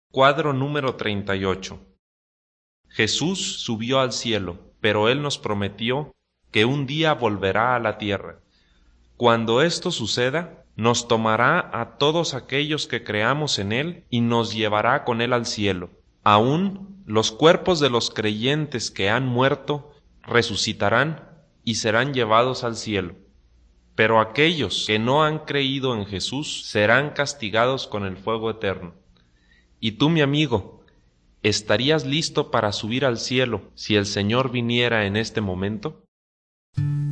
Cuadro número 38. Jesús subió al cielo, pero Él nos prometió que un día volverá a la tierra. Cuando esto suceda, nos tomará a todos aquellos que creamos en Él y nos llevará con Él al cielo. Aún los cuerpos de los creyentes que han muerto resucitarán y serán llevados al cielo. Pero aquellos que no han creído en Jesús serán castigados con el fuego eterno. Y tú, mi amigo, ¿estarías listo para subir al cielo si el Señor viniera en este momento?